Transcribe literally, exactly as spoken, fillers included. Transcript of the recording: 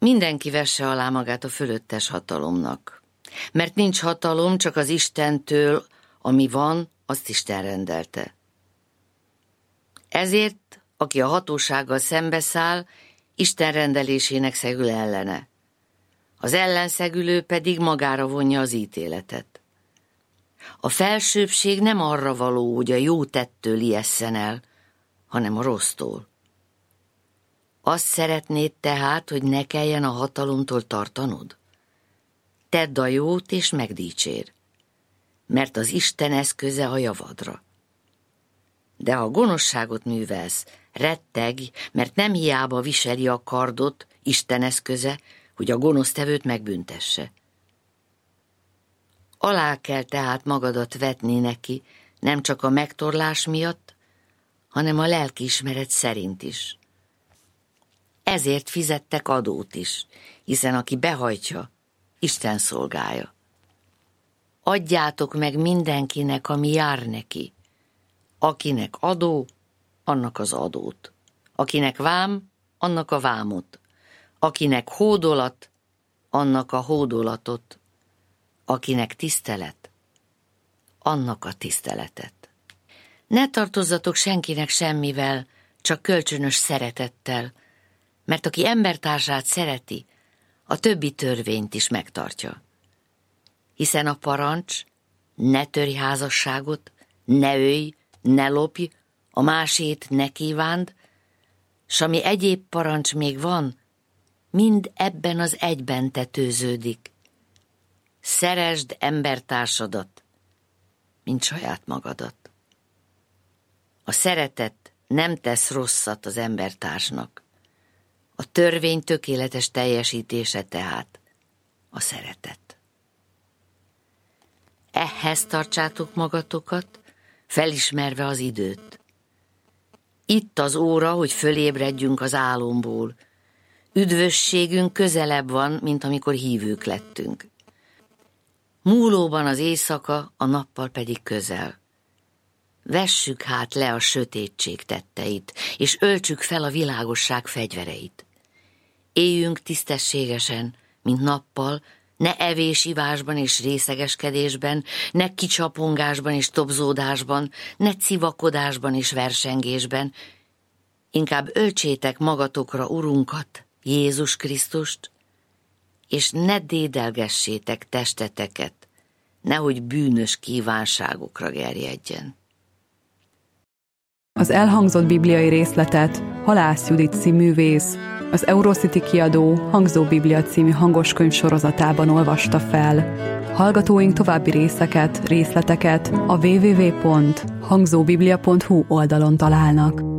Mindenki vesse alá magát a fölöttes hatalomnak, mert nincs hatalom csak az Istentől, ami van, azt Isten rendelte. Ezért, aki a hatósággal szembeszáll, Isten rendelésének szegül ellene. Az ellenszegülő pedig magára vonja az ítéletet. A felsőbbség nem arra való, hogy a jó tettől ijesszen el, hanem a rossztól. Azt szeretnéd tehát, hogy ne kelljen a hatalomtól tartanod? Tedd a jót és megdicsér, mert az Isten eszköze a javadra. De ha gonoszságot művelsz, retteg, mert nem hiába viseli a kardot, Isten eszköze, hogy a gonosztevőt megbüntesse. Alá kell tehát magadat vetni neki, nem csak a megtorlás miatt, hanem a lelkiismeret szerint is. Ezért fizettek adót is, hiszen aki behajtja, Isten szolgálja. Adjátok meg mindenkinek, ami jár neki. Akinek adó, annak az adót. Akinek vám, annak a vámot. Akinek hódolat, annak a hódolatot. Akinek tisztelet, annak a tiszteletet. Ne tartozzatok senkinek semmivel, csak kölcsönös szeretettel, mert aki embertársát szereti, a többi törvényt is megtartja. Hiszen a parancs, ne törj házasságot, ne ölj, ne lopj, a másét ne kívánd, s ami egyéb parancs még van, mind ebben az egyben tetőződik. Szeresd embertársadat, mint saját magadat. A szeretet nem tesz rosszat az embertársnak. A törvény tökéletes teljesítése tehát a szeretet. Ehhez tartsátok magatokat, felismerve az időt. Itt az óra, hogy fölébredjünk az álomból. Üdvösségünk közelebb van, mint amikor hívők lettünk. Múlóban az éjszaka, a nappal pedig közel. Vessük hát le a sötétség tetteit, és öltsük fel a világosság fegyvereit. Éljünk tisztességesen, mint nappal, ne evés-ivásban és részegeskedésben, ne kicsapongásban és tobzódásban, ne civakodásban és versengésben. Inkább öltsétek magatokra Urunkat, Jézus Krisztust, és ne dédelgessétek testeteket, nehogy bűnös kívánságokra gerjedjen. Az elhangzott bibliai részletet Halász Judit színművész, az Eurocity kiadó Hangzó Biblia című hangoskönyv sorozatában olvasta fel. Hallgatóink további részeket, részleteket a double-u double-u double-u pont hangzóbiblia pont hu oldalon találnak.